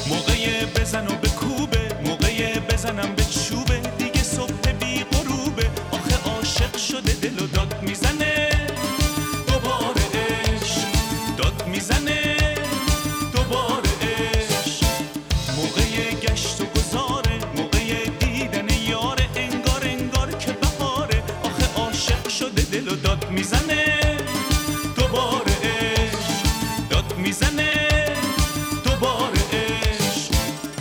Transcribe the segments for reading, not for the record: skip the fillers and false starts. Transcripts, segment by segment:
موقع بزن و به کوبه، موقع بزنم به چوبه، دیگه صبح بی غروبه. آخه عاشق شده دل و داد میزنه، دوباره عشق داد میزنه، دوباره عشق. موقع گشت و گذاره، موقع دیدن یاره، انگار انگار که بهاره. آخه عاشق شده دل و داد میزنه، دوباره عشق داد میزنه، دوباره عشق.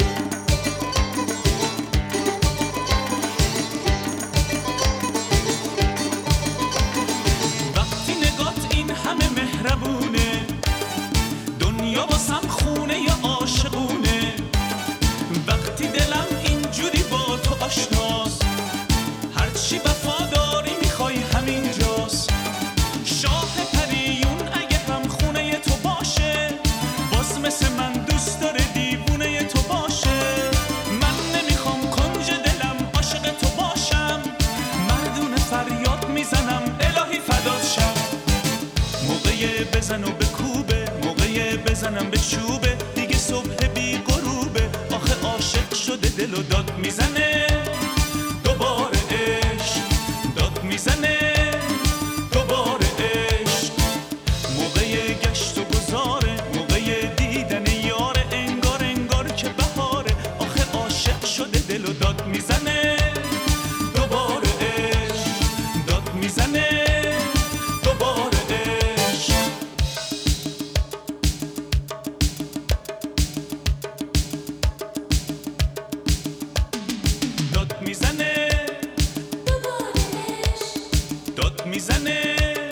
وقتی نگات این همه مهربونه، دنیا واسم خونه یا عاشقونه. وقتی دلم اینجوری با تو آشناست، هرچی وفاداری میخوای همینجاست. شاه پریون اگه هم خونه تو باشه، باز مثل من دوست داره دیوونه تو باشه. من نمیخوام کنج دلم عاشق تو باشم، مردونه فریاد میزنم الهی فدات شم. موقع بزن و به کوبه، موقع بزنم به چوبه، دیگه صبح بی غروبه. آخه عاشق شده دل و داد میزنه، دوباره عشق داد میزنه، دوباره عشق. موقع گشت و گذاره، موقع دیدن یاره، انگار انگار که بهاره. آخه عاشق شده دل و داد میزنه، دوباره عشق داد میزنه، دوباره عشق. داد میزنه، داد میزنه،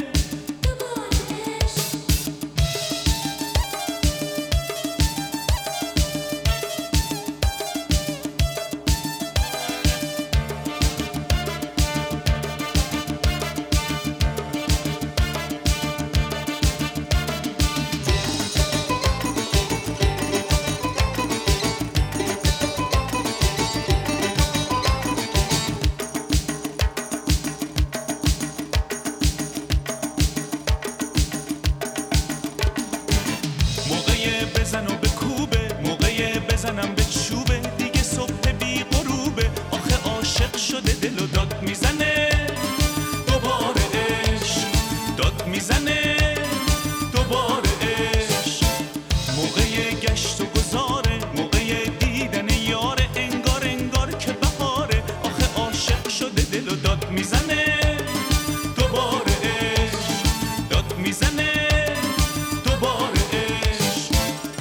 بزن و به کوبه، موقع بزنم به چوبه، دیگه صبح بی غروبه. آخه عاشق شده دل و داد میزنه، دوباره عشق داد میزنه، دوباره عشق. موقع گشت و گذاره، موقع دیدن یاره، انگار انگار که بهاره. آخه عاشق شده دل و داد میزنه، دوباره عشق داد میزنه، دوباره عشق.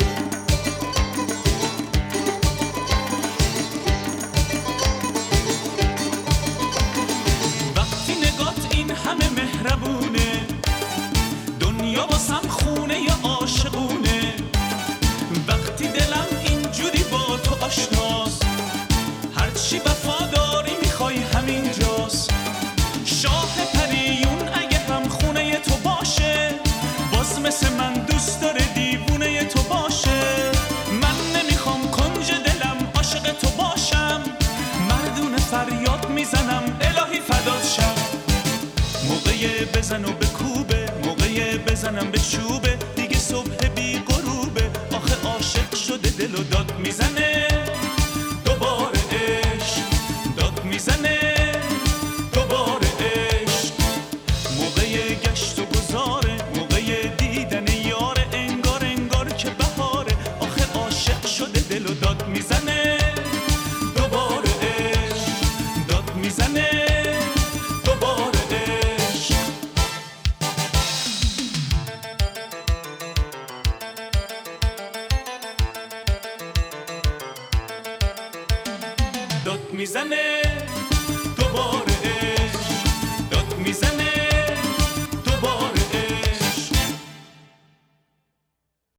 وقتی نگات این همه مهربونه، دنیا واسم خونه یا عاشقونه. وقتی دلم اینجوری با تو آشناست، هرچی وفاداری میخوای همینجاست. شاه پریون اگه هم خونه تو باشه، باز مثل من دوست داره دیوونه تو باشه. من نمیخوام کنج دلم عاشق تو باشم، مردونه فریاد میزنم الهی فدات شم. موقع بزن و به کوبه، موقع بزنم به چوبه، دیگه صبح بی غروبه. آخه عاشق شده دل و داد میزنه، دوباره عشق داد میزنه، دوباره عشق. موقع گشت و گذاره، موقع دیدن یاره، انگار انگار که بهاره. آخه عاشق شده دل و داد میزنه، دوباره عشق داد میزنه، دوباره عشق. داد میزنه، دوباره